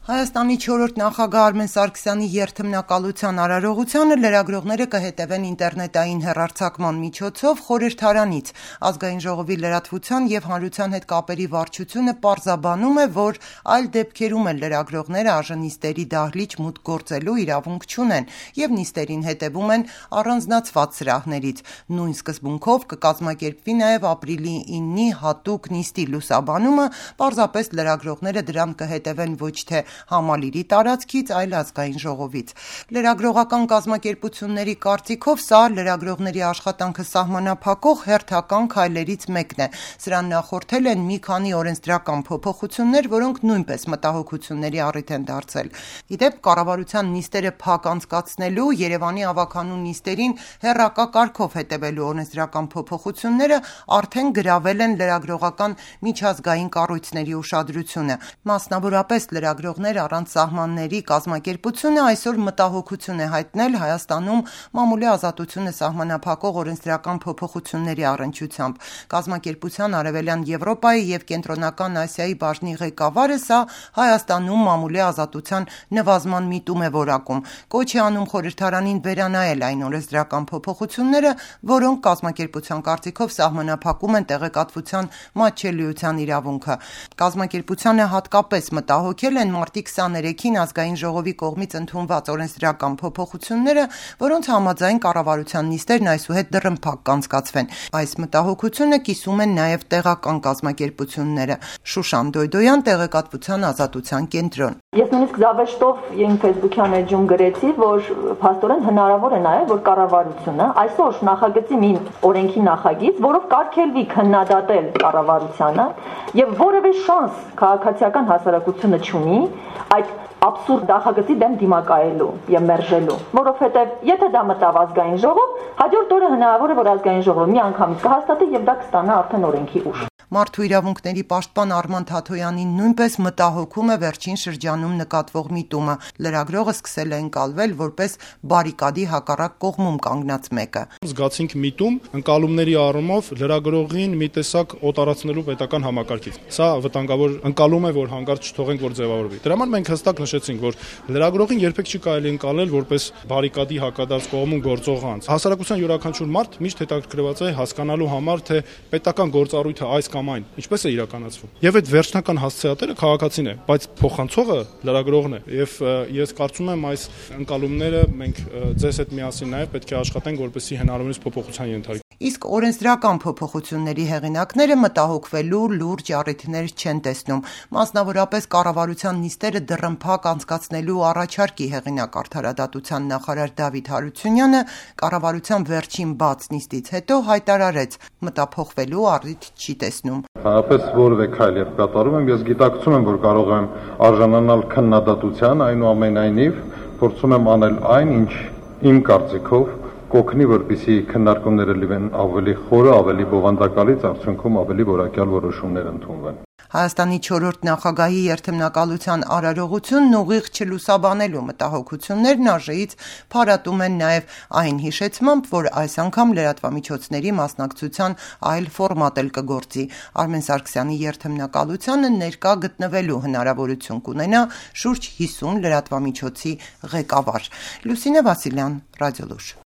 Հայաստանի 4-րդ նախագահ Արմեն Սարգսյանի երթմնակալության արարողությանը լրագրողները կհետևեն ինտերնետային հեռարձակման միջոցով խորհրդարանից։ Ազգային ժողովի լրատվության և հանրության հետ կապերի վարչությունը պարզաբանում է, որ այլ դեպքերում էլ լրագրողները արժանիստերի դահլիճ մուտք գործելու իրավունք չունեն և նիստերին հետևում են առանձնացված սրահներից։ Նույն սկզբունքով կկազմակերպվի նաև ապրիլի 9-ի հատուկ նիստի լուսաբանումը, պարզապես լրագրողները դրան կհետևեն ոչ թե համալիրի տարածքից, այլ ազգային ժողովից։ Լրագրողական կազմակերպությունների կարծիքով սա լրագրողների աշխատանքը սահմանափակող հերթական քայլերից մեկն է։ Սրան նախորդել են մի քանի օրենսդրական փոփոխություններ, որոնք նույնպես մտահոգությունների առիթ են դարձել։ Ի դեպ, կառավարության նիստերը փակ անցկացնելու, Երևանի ավագանու նիստերին հեռակա կարգով հետևելու օրենսդրական փոփոխությունները արդեն գրավել են լրագրողական միջազգային կառույցների ուշադրությունը։ Մասնավորապես լրագրողներ առանց սահմանների կազմակերպությունը այսօր մտահոգություն է հայտնել Հայաստանում մամուլի ազատությունը սահմանափակող օրենսդրական փոփոխությունների առնչությամբ։ Կազմակերպության Արևելյան Եվրոպայի և Կենտրոնական Ասիայի բաժնի ղեկավարը սա Հայաստանում մամուլի ազատության նվազման միտում է որակում։ Կոչ է անում խորհրդարանին վերանայել այն օրենսդրական փոփոխությունները, որոնք կազմակերպության կարծիքով սահմանափակում են տեղեկատվության մատչելիության իրավունքը։ Կազմակերպությանը հատկապես մտահոգել են մարտի 23-ին ազգային ժողովի կողմից ընդունված օրենսդրական փոփոխությունները, որոնց համաձայն կառավարության նիստերն այսուհետ դռնփակ կանցկացվեն։ Այս մտահոգությունը կիսում են նաև տեղական կազմակերպությունները։ Շուշան Դոյդոյան, Տեղեկատվության ազատության կենտրոն։ Ես նույնիսկ զավեշտով իմ Facebook-յան էջում գրեցի, որ փաստորեն հնարավոր է նաև, որ կառավարությունը այսօր նախագծի մի օրենքի նախագիծ, որով կարգելվի քննադատել կառավարությանը եւ որևէ շանս քաղաքացիական հասարակությունը չունի այդ абսուրդ նախագծի դեմ դիմակայելու եւ մերժելու, որովհետեւ եթե դա մտավ ազգային ժողով, հաջորդ օրը հնարավոր է, որ ազգային ժողովը մի անգամից կհաստատի եւ դա կստանա արդեն օրենքի ուժ։ Մարդու իրավունքների պաշտպան Արման Թաթոյանին նույնպես մտահոգում է վերջին շրջանում նկատվող միտումը։ Լրագրողը սկսել է ընկալվել որպես բարիկադի հակառակ կողմում կանգնած մեկը։ Զգացինք միտում ընկալումների առումով լրագրողին մի տեսակ օտարացնելու պետական համակարգից։ Սա վտանգավոր ընկալում է, որ հանկարծ չթողենք, որ ձևավորվի։ Դրա համար մենք հստակ նշեցինք, որ լրագրողին երբեք չի կարելի ընկալել որպես բարիկադի հակադարձ կողմում գործող անձ։ Հասարակության յուրաքանչյուր մարդ միշտ հետաքրքրված է հասկանալու համար, թե պետական գործառույթը այս կամ այն ինչպես է իրականացվում։ Եվ այդ վերջնական հասցեատերը քաղաքացին է, բայց փոխանցողը լրագրողն է։ Եվ ես կարծում եմ այս ընկալումները մենք ձեզ հետ միասին նաև պետք է աշխատենք, որպեսզի հնարավորինս փոփոխության ենթարկվի։ Իսկ օրենսդրական փոփոխությունների հեղինակները մտահոգվելու լուրջ առիթներ չեն տեսնում։ Մասնավորապես կառավարության նիստերը դռնփակ անցկացնելու առաջարկի հեղինակ արդարադատության նախարար Դավիթ Հարությունյանը կառավարության վերջին բաց նիստից հետո հայտարարեց՝ մտափոխվելու առիթ չի տեսնում։ Հանրապես որևէ քայլ երբ կատարում եմ, ես գիտակցում եմ, որ կարող եմ արժանանալ քննադատության, այնուամենայնիվ փորձում եմ անել այն, ինչ իմ կարծիքով կօգնի, որպեսզի քննարկումները լինեն ավելի խորը, ավելի բովանդակալից, արդյունքում ավելի որակյալ որոշումներ ընդունվեն։ Հայաստանի 4-րդ նախագահի երթմնակալության արարողությունն ուղիղ չլուսաբանելու մտահոգություններն ԱԺ-ից փարատում են նաև այն հիշեցմամբ, որ այս անգամ լրատվամիջոցների մասնակցության այլ ֆորմատ էլ կգործի։ Արմեն Սարգսյանի երթմնակալությանը ներկա գտնվելու հնարավորություն կունենա շուրջ 50 լրատվամիջոցի ղեկավար։ Լուսինե Վասիլյան, Ռադիոլուր։